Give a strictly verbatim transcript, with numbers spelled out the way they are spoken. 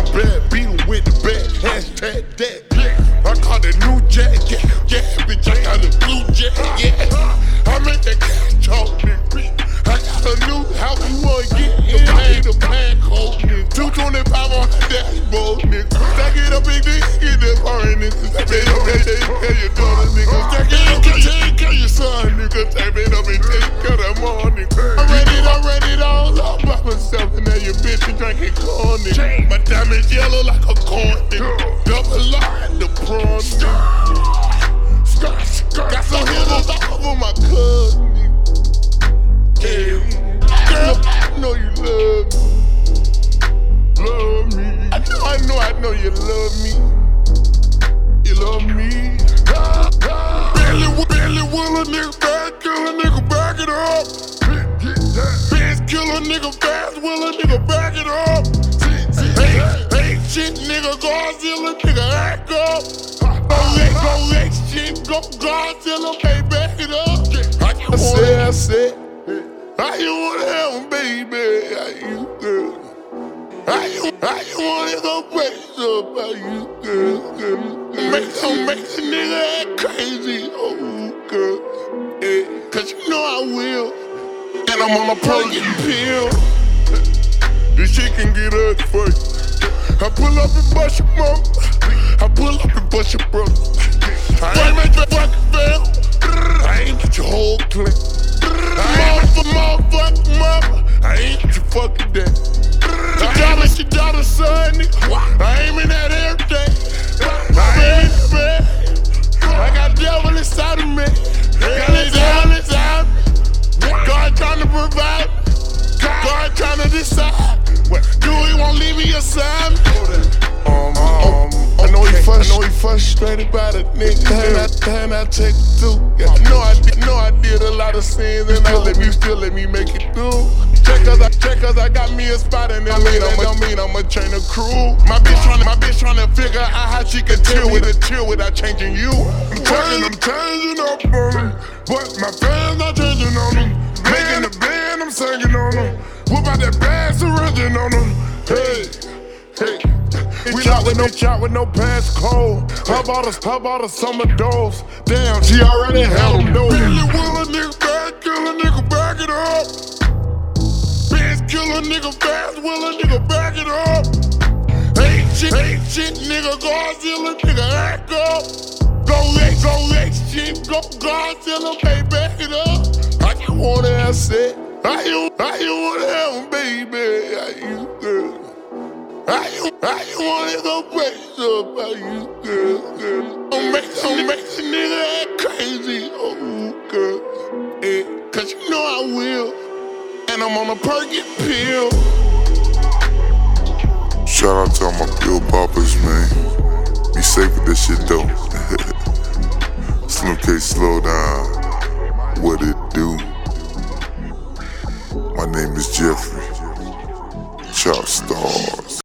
I'm bad, beat him with the bat. Hashtag that. I caught the new jack, yeah, yeah, bitch. I got the blue jack, yeah. I make that cash talk, nigga. I got a new house, you wanna get in? I ain't a black hole, nigga. two twenty-five on the dashboard, nigga. Stack it up, big dick, get that foreign nigga. Stack it up, big dick, tell your daughter, nigga. Stack it up, take care of your son, nigga. Stack it up, and take care of that mom, nigga. I read it, I read it all up by myself, and now your bitch is drinking corn, nigga. My diamond's yellow like a corn, nigga. Double R and the prawn, nigga. Got some hitters all over my cousin, nigga. Yeah. Girl, I know you love me. Love me. I know, I know, I know you love me. You love me. Barely, barely will a nigga back, kill a nigga, back it up. Bitch, kill a nigga fast, will a nigga back it up. Hey, hey, shit, nigga, Godzilla, nigga, act up. Go let, go let shit, go Godzilla, hey, back it up. I said, I said. How you wanna have him, baby? How you, girl? How you, how you wanna go crazy up? How you, girl, girl? Make him, make a nigga act crazy, oh, girl. Yeah, cause you know I will. And I'm on a perky pill. This shit can get ugly for you. I pull up and bust your mom. I pull up and bust your brother. I ain't make that fucking fail. I ain't get your whole clip. I ain't for motherfucking mama. I ain't your fucking dad. She got a, she got a son, nigga. I aiming at everything. I aim in the bed. I got devil inside of me. Got his devil inside me. God trying to provide. God trying to decide. Do he won't leave me aside? Um, um, I know he frust- I know he frustrated by the nigga. And I, and I take it too. Yeah, I know I did, know I did a lot of sins, and I let me still let me make it through. Check cause I, check cause I got me a spot, and that mean I'ma, don't mean I'ma train a crew. My bitch tryna, my bitch tryna figure out how she can chill with it, chill without changing you. I'm changing, I'm changing up on them, but my fans not changing on them. Making the band, I'm singing on them. What about that bass origin on them? Hey, hey. We shot with no shot with no pass code. How about a, how about a summer dose? Damn, she already had them those. Barely will a nigga back, kill a nigga, back it up. Bitch, kill a nigga fast, will a nigga, back it up. Ain't shit, ain't shit, nigga, Godzilla, nigga, act up. Go let, go let shit, go Godzilla, hey, back it up. I just wanna have sex. How you, how you wanna have him, baby? How you, girl? How you, how you wanna go crazy up? How you, girl, girl? Don't make, don't make a nigga act crazy, oh, girl. Yeah, cause you know I will. And I'm on a perky pill. Shout out to all my pill poppers, man. Be safe with this shit, though. Slim K, slow down. What it do? My name is Jeffrey. Chop stars.